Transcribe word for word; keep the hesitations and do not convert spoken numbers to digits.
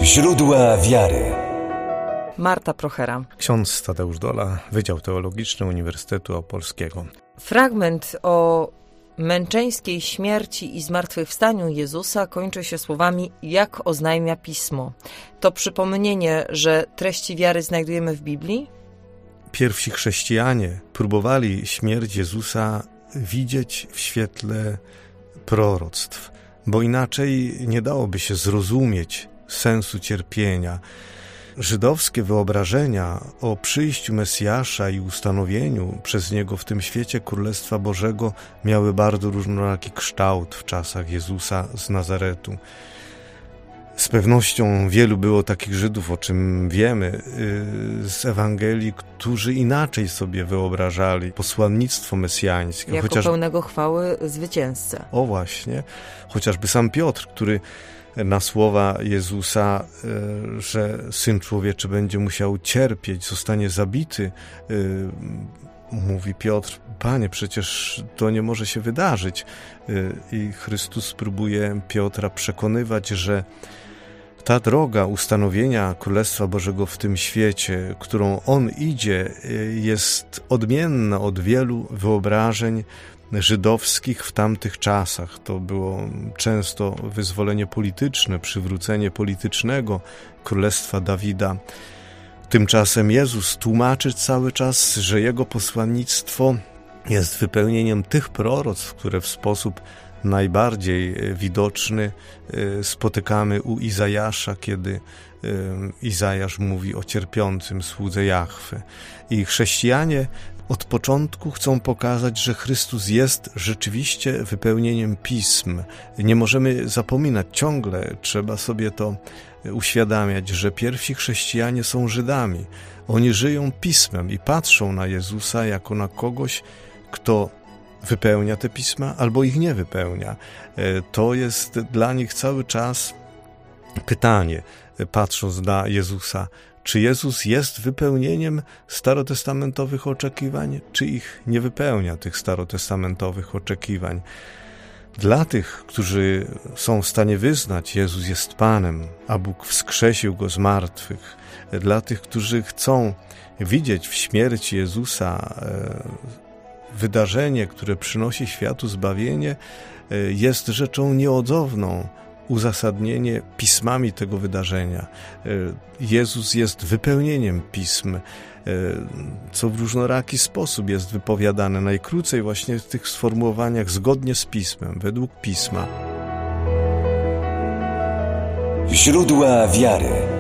Źródła wiary. Marta Prochera. Ksiądz Tadeusz Dola, Wydział Teologiczny Uniwersytetu Opolskiego. Fragment o męczeńskiej śmierci i zmartwychwstaniu Jezusa kończy się słowami: jak oznajmia Pismo. To przypomnienie, że treści wiary znajdujemy w Biblii? Pierwsi chrześcijanie próbowali śmierć Jezusa widzieć w świetle proroctw, bo inaczej nie dałoby się zrozumieć sensu cierpienia. Żydowskie wyobrażenia o przyjściu Mesjasza i ustanowieniu przez Niego w tym świecie Królestwa Bożego miały bardzo różnoraki kształt w czasach Jezusa z Nazaretu. Z pewnością wielu było takich Żydów, o czym wiemy z Ewangelii, którzy inaczej sobie wyobrażali posłannictwo mesjańskie. Jako chociaż... pełnego chwały zwycięzcę. O właśnie, chociażby sam Piotr, który na słowa Jezusa, że Syn Człowieczy będzie musiał cierpieć, zostanie zabity, mówi Piotr: Panie, przecież to nie może się wydarzyć. I Chrystus próbuje Piotra przekonywać, że ta droga ustanowienia Królestwa Bożego w tym świecie, którą On idzie, jest odmienna od wielu wyobrażeń żydowskich w tamtych czasach. To było często wyzwolenie polityczne, przywrócenie politycznego Królestwa Dawida. Tymczasem Jezus tłumaczy cały czas, że Jego posłannictwo jest wypełnieniem tych proroctw, które w sposób najbardziej widoczny spotykamy u Izajasza, kiedy Izajasz mówi o cierpiącym słudze Jahwe. I chrześcijanie od początku chcą pokazać, że Chrystus jest rzeczywiście wypełnieniem Pism. Nie możemy zapominać, ciągle trzeba sobie to uświadamiać, że pierwsi chrześcijanie są Żydami. Oni żyją Pismem i patrzą na Jezusa jako na kogoś, kto wypełnia te Pisma albo ich nie wypełnia. To jest dla nich cały czas pytanie, patrząc na Jezusa: czy Jezus jest wypełnieniem starotestamentowych oczekiwań, czy ich nie wypełnia, tych starotestamentowych oczekiwań? Dla tych, którzy są w stanie wyznać, Jezus jest Panem, a Bóg wskrzesił Go z martwych, dla tych, którzy chcą widzieć w śmierci Jezusa wydarzenie, które przynosi światu zbawienie, jest rzeczą nieodzowną uzasadnienie pismami tego wydarzenia. Jezus jest wypełnieniem pism, co w różnoraki sposób jest wypowiadane. Najkrócej właśnie w tych sformułowaniach: zgodnie z Pismem, według Pisma. Źródła wiary.